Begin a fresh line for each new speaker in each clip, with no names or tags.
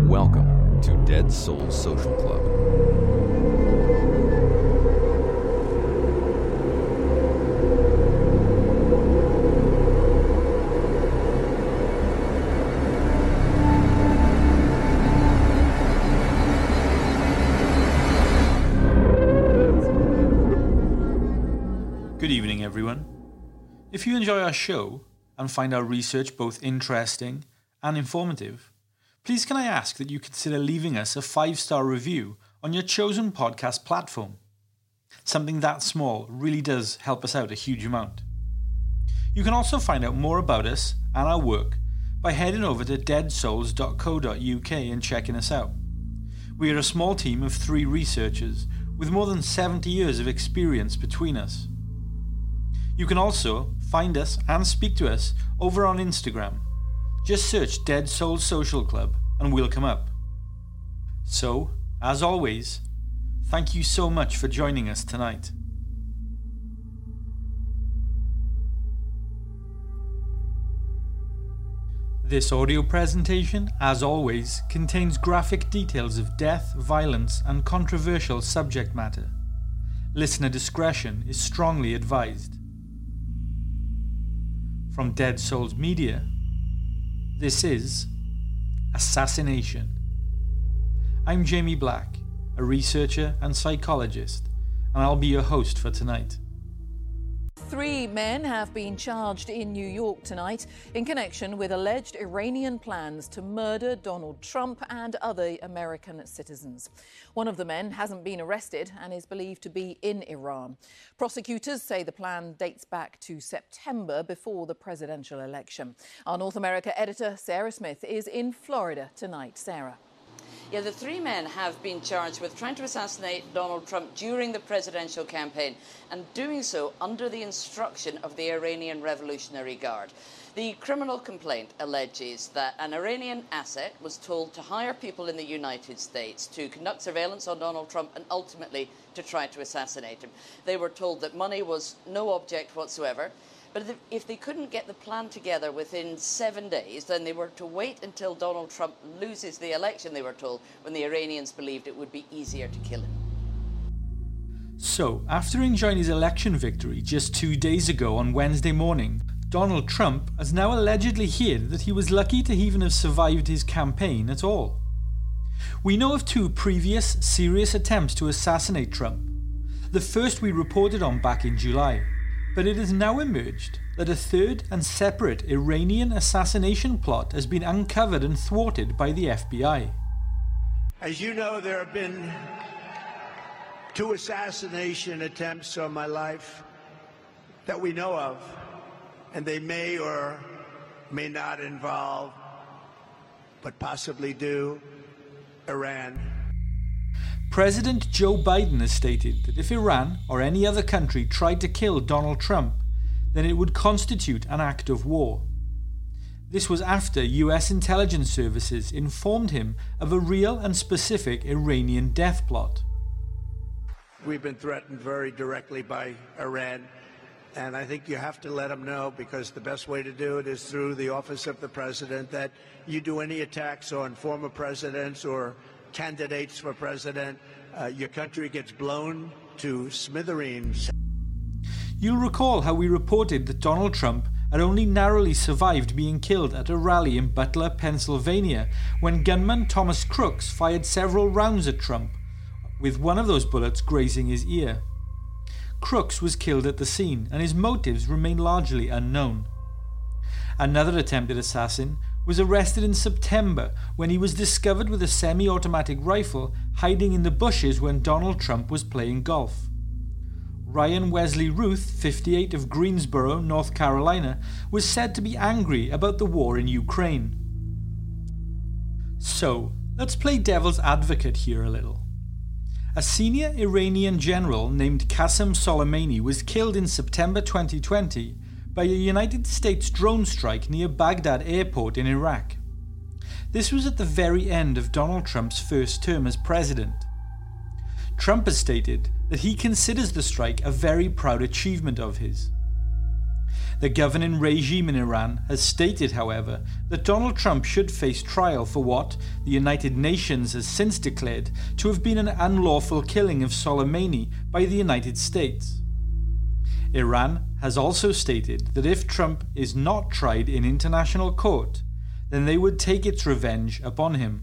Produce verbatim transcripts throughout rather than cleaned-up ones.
Welcome to Dead Souls Social Club.
Good evening, everyone. If you enjoy our show and find our research both interesting and informative, please can I ask that you consider leaving us a five-star review on your chosen podcast platform. Something that small really does help us out a huge amount. You can also find out more about us and our work by heading over to dead souls dot co dot U K and checking us out. We are a small team of three researchers with more than seventy years of experience between us. You can also find us and speak to us over on Instagram. Just search Dead Souls Social Club and we'll come up. So, as always, thank you so much for joining us tonight. This audio presentation, as always, contains graphic details of death, violence, and controversial subject matter. Listener discretion is strongly advised. From Dead Souls Media, this is Assassination. I'm Jamie Black, a researcher and psychologist, and I'll be your host for tonight.
Three men have been charged in New York tonight in connection with alleged Iranian plans to murder Donald Trump and other American citizens. One of the men hasn't been arrested and is believed to be in Iran. Prosecutors say the plan dates back to September before the presidential election. Our North America editor, Sarah Smith, is in Florida tonight. Sarah.
Yeah, the three men have been charged with trying to assassinate Donald Trump during the presidential campaign and doing so under the instruction of the Iranian Revolutionary Guard. The criminal complaint alleges that an Iranian asset was told to hire people in the United States to conduct surveillance on Donald Trump and ultimately to try to assassinate him. They were told that money was no object whatsoever. But if they couldn't get the plan together within seven days, then they were to wait until Donald Trump loses the election, they were told, when the Iranians believed it would be easier to kill him.
So, after enjoying his election victory just two days ago on Wednesday morning, Donald Trump has now allegedly hid that he was lucky to even have survived his campaign at all. We know of two previous serious attempts to assassinate Trump. The first we reported on back in July. But it has now emerged that a third and separate Iranian assassination plot has been uncovered and thwarted by the F B I.
As you know, there have been two assassination attempts on my life that we know of, and they may or may not involve, but possibly do, Iran.
President Joe Biden has stated that if Iran or any other country tried to kill Donald Trump, then it would constitute an act of war. This was after U S intelligence services informed him of a real and specific Iranian death plot.
We've been threatened very directly by Iran, and I think you have to let them know, because the best way to do it is through the office of the president, that you do any attacks on former presidents or candidates for president, uh, your country gets blown to smithereens.
You'll recall how we reported that Donald Trump had only narrowly survived being killed at a rally in Butler, Pennsylvania, when gunman Thomas Crooks fired several rounds at Trump, with one of those bullets grazing his ear. Crooks was killed at the scene, and his motives remain largely unknown. Another attempted assassin was arrested in September when he was discovered with a semi-automatic rifle hiding in the bushes when Donald Trump was playing golf. Ryan Wesley Ruth, fifty-eight, of Greensboro, North Carolina, was said to be angry about the war in Ukraine. So, let's play devil's advocate here a little. A senior Iranian general named Qasem Soleimani was killed in September twenty twenty by a United States drone strike near Baghdad airport in Iraq. This was at the very end of Donald Trump's first term as president. Trump has stated that he considers the strike a very proud achievement of his. The governing regime in Iran has stated, however, that Donald Trump should face trial for what the United Nations has since declared to have been an unlawful killing of Soleimani by the United States. Iran has also stated that if Trump is not tried in international court, then they would take its revenge upon him.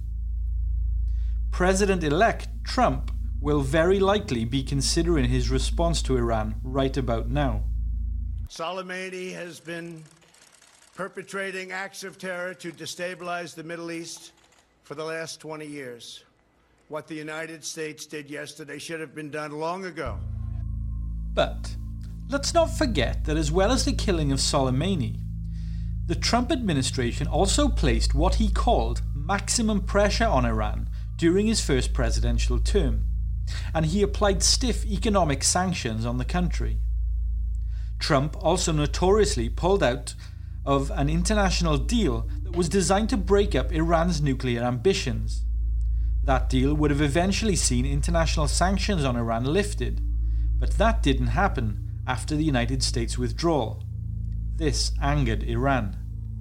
President-elect Trump will very likely be considering his response to Iran right about now.
Soleimani has been perpetrating acts of terror to destabilize the Middle East for the last twenty years. What the United States did yesterday should have been done long ago.
But let's not forget that as well as the killing of Soleimani, the Trump administration also placed what he called maximum pressure on Iran during his first presidential term, and he applied stiff economic sanctions on the country. Trump also notoriously pulled out of an international deal that was designed to break up Iran's nuclear ambitions. That deal would have eventually seen international sanctions on Iran lifted, but that didn't happen after the United States withdrawal. This angered Iran.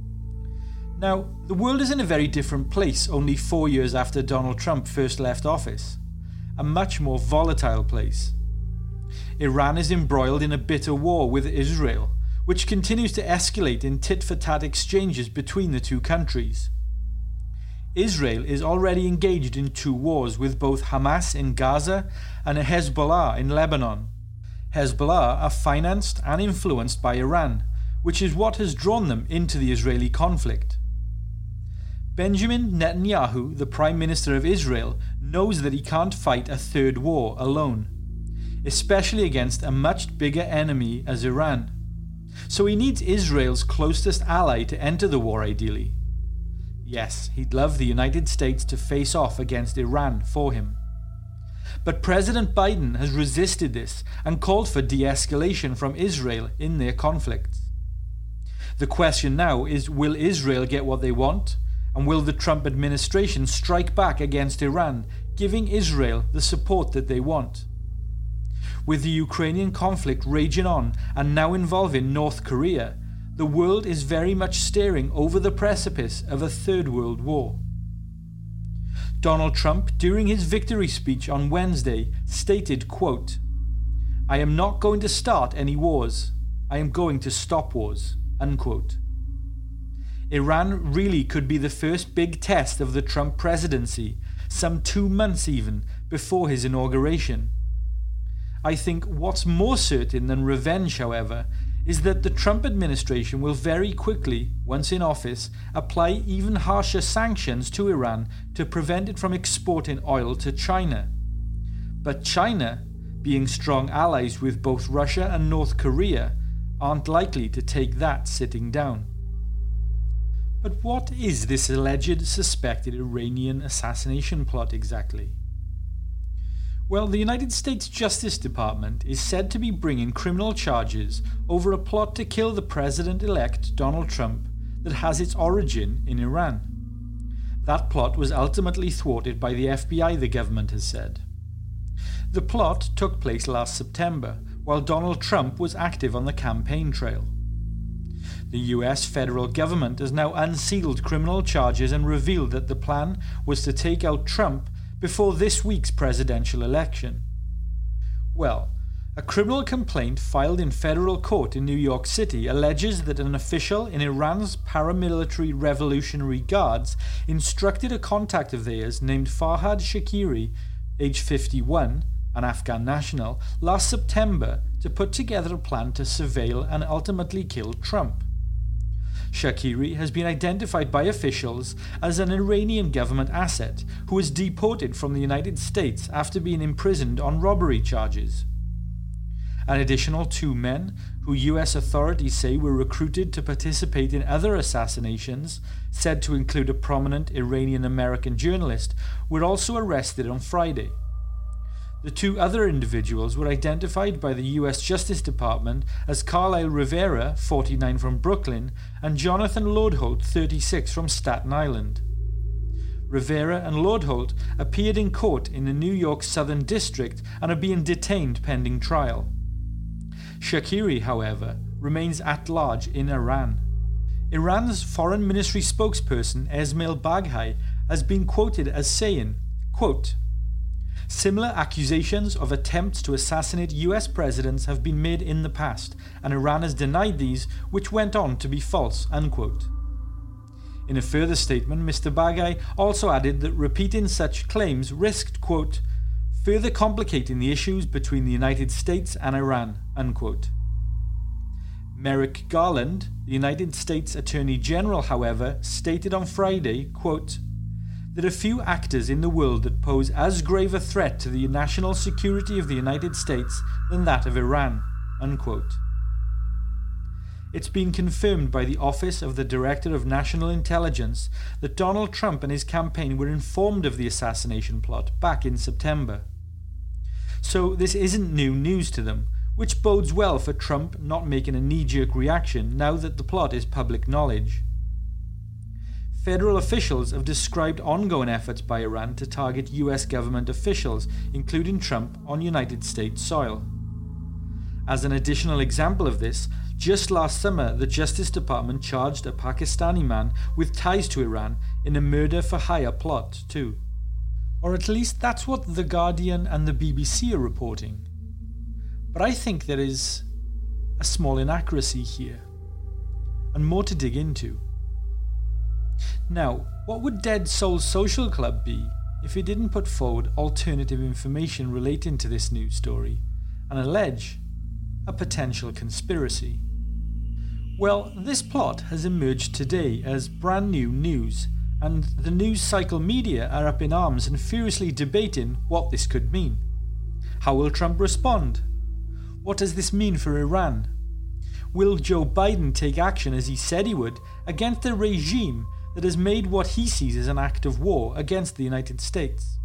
Now, the world is in a very different place only four years after Donald Trump first left office. A much more volatile place. Iran is embroiled in a bitter war with Israel, which continues to escalate in tit-for-tat exchanges between the two countries. Israel is already engaged in two wars with both Hamas in Gaza and Hezbollah in Lebanon. Hezbollah are financed and influenced by Iran, which is what has drawn them into the Israeli conflict. Benjamin Netanyahu, the Prime Minister of Israel, knows that he can't fight a third war alone, especially against a much bigger enemy as Iran. So he needs Israel's closest ally to enter the war ideally. Yes, he'd love the United States to face off against Iran for him. But President Biden has resisted this and called for de-escalation from Israel in their conflicts. The question now is, will Israel get what they want? And will the Trump administration strike back against Iran, giving Israel the support that they want? With the Ukrainian conflict raging on and now involving North Korea, the world is very much staring over the precipice of a third world war. Donald Trump, during his victory speech on Wednesday, stated, quote, "I am not going to start any wars. I am going to stop wars," unquote. Iran really could be the first big test of the Trump presidency, some two months even before his inauguration. I think what's more certain than revenge, however, is that the Trump administration will very quickly, once in office, apply even harsher sanctions to Iran to prevent it from exporting oil to China. But China, being strong allies with both Russia and North Korea, aren't likely to take that sitting down. But what is this alleged suspected Iranian assassination plot exactly? Well, the United States Justice Department is said to be bringing criminal charges over a plot to kill the president-elect Donald Trump that has its origin in Iran. That plot was ultimately thwarted by the F B I, the government has said. The plot took place last September, while Donald Trump was active on the campaign trail. The U S federal government has now unsealed criminal charges and revealed that the plan was to take out Trump before this week's presidential election. Well, a criminal complaint filed in federal court in New York City alleges that an official in Iran's paramilitary Revolutionary Guards instructed a contact of theirs named Farhad Shakiri, age fifty-one, an Afghan national, last September to put together a plan to surveil and ultimately kill Trump. Shakiri has been identified by officials as an Iranian government asset who was deported from the United States after being imprisoned on robbery charges. An additional two men, who U S authorities say were recruited to participate in other assassinations, said to include a prominent Iranian-American journalist, were also arrested on Friday. The two other individuals were identified by the U S Justice Department as Carlyle Rivera, forty-nine, from Brooklyn, and Jonathan Lordholt, thirty-six, from Staten Island. Rivera and Lordholt appeared in court in the New York Southern District and are being detained pending trial. Shakiri, however, remains at large in Iran. Iran's foreign ministry spokesperson Esmail Baghai has been quoted as saying, quote, "Similar accusations of attempts to assassinate U S presidents have been made in the past, and Iran has denied these, which went on to be false," unquote. In a further statement, Mister Baghai also added that repeating such claims risked, quote, "further complicating the issues between the United States and Iran," unquote. Merrick Garland, the United States Attorney General, however, stated on Friday, quote, "There are few actors in the world that pose as grave a threat to the national security of the United States than that of Iran," unquote. It's been confirmed by the Office of the Director of National Intelligence that Donald Trump and his campaign were informed of the assassination plot back in September. So this isn't new news to them, which bodes well for Trump not making a knee-jerk reaction now that the plot is public knowledge. Federal officials have described ongoing efforts by Iran to target U S government officials, including Trump, on United States soil. As an additional example of this, just last summer the Justice Department charged a Pakistani man with ties to Iran in a murder-for-hire plot too. Or at least that's what The Guardian and the B B C are reporting. But I think there is a small inaccuracy here, and more to dig into. Now, what would Dead Souls Social Club be if it didn't put forward alternative information relating to this news story and allege a potential conspiracy? Well, this plot has emerged today as brand new news, and the news cycle media are up in arms and furiously debating what this could mean. How will Trump respond? What does this mean for Iran? Will Joe Biden take action as he said he would against a regime that has made what he sees as an act of war against the United States?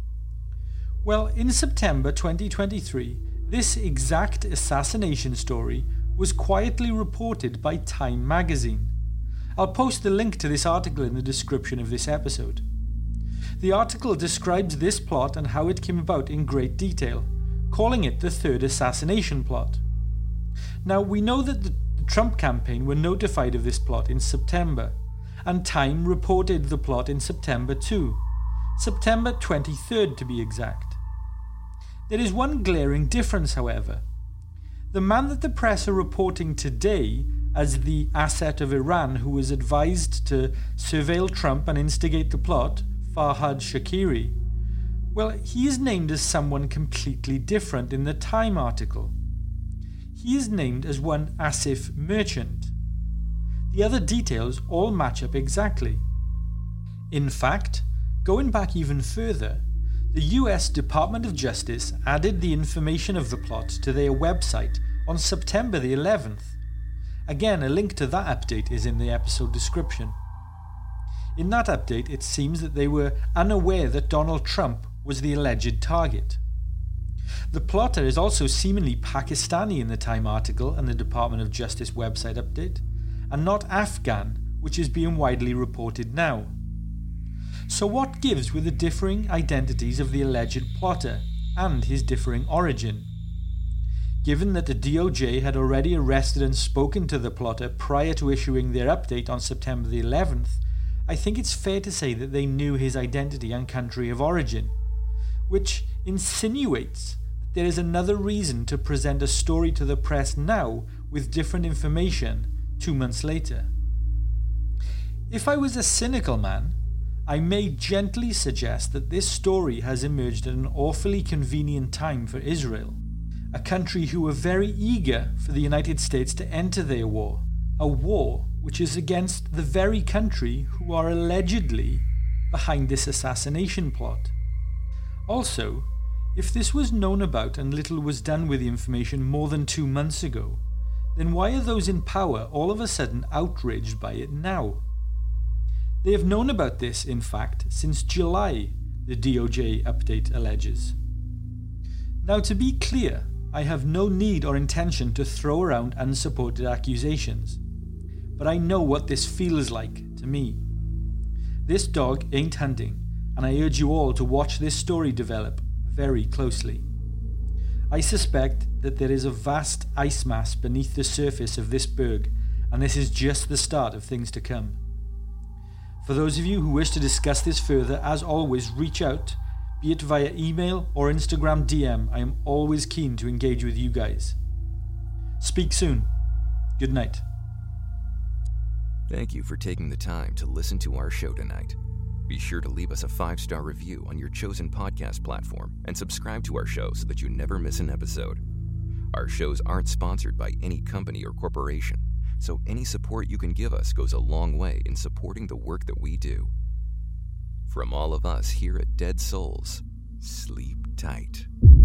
Well, in September twenty twenty-three, this exact assassination story was quietly reported by Time magazine. I'll post the link to this article in the description of this episode. The article describes this plot and how it came about in great detail, calling it the third assassination plot. Now, we know that the Trump campaign were notified of this plot in September, and Time reported the plot in September too, September twenty-third to be exact. There is one glaring difference, however. The man that the press are reporting today as the asset of Iran who was advised to surveil Trump and instigate the plot, Farhad Shakiri, well, he is named as someone completely different in the Time article. He is named as one Asif Merchant. The other details all match up exactly. In fact, going back even further, the U S Department of Justice added the information of the plot to their website on September the eleventh. Again, a link to that update is in the episode description. In that update, it seems that they were unaware that Donald Trump was the alleged target. The plotter is also seemingly Pakistani in the Time article and the Department of Justice website update, and not Afghan, which is being widely reported now. So what gives with the differing identities of the alleged plotter and his differing origin? Given that the D O J had already arrested and spoken to the plotter prior to issuing their update on September the eleventh, I think it's fair to say that they knew his identity and country of origin, which insinuates that there is another reason to present a story to the press now with different information two months later. If I was a cynical man, I may gently suggest that this story has emerged at an awfully convenient time for Israel, a country who were very eager for the United States to enter their war, a war which is against the very country who are allegedly behind this assassination plot. Also, if this was known about and little was done with the information more than two months ago, then why are those in power all of a sudden outraged by it now? They have known about this, in fact, since July, the D O J update alleges. Now, to be clear, I have no need or intention to throw around unsupported accusations, but I know what this feels like to me. This dog ain't hunting, and I urge you all to watch this story develop very closely. I suspect that there is a vast ice mass beneath the surface of this berg, and this is just the start of things to come. For those of you who wish to discuss this further, as always, reach out, be it via email or Instagram D M. I am always keen to engage with you guys. Speak soon. Good night.
Thank you for taking the time to listen to our show tonight. Be sure to leave us a five-star review on your chosen podcast platform and subscribe to our show so that you never miss an episode. Our shows aren't sponsored by any company or corporation, so any support you can give us goes a long way in supporting the work that we do. From all of us here at Dead Souls, sleep tight.